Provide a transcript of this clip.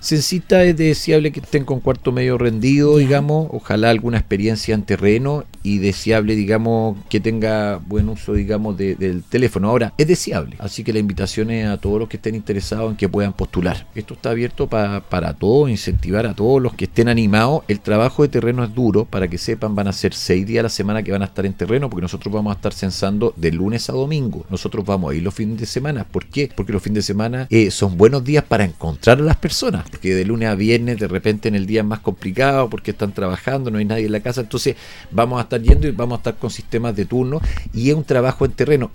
Censista es deseable que estén con cuarto medio rendido, digamos, ojalá alguna experiencia en terreno y deseable, digamos, que tenga buen uso, digamos, del teléfono. Ahora, es deseable, así que la invitación es a todos los que estén interesados en que puedan postular. Esto está abierto para todos, incentivar a todos los que estén animados. El trabajo de terreno es duro, para que sepan, van a ser 6 días a la semana que van a estar en terreno, porque nosotros vamos a estar censando de lunes a domingo. Nosotros vamos a ir los fines de semana. ¿Por qué? Porque los fines de semana son buenos días para encontrar a las personas, porque de lunes a viernes de repente en el día es más complicado porque están trabajando, no hay nadie en la casa, entonces vamos a estar yendo y vamos a estar con sistemas de turno y es un trabajo en terreno.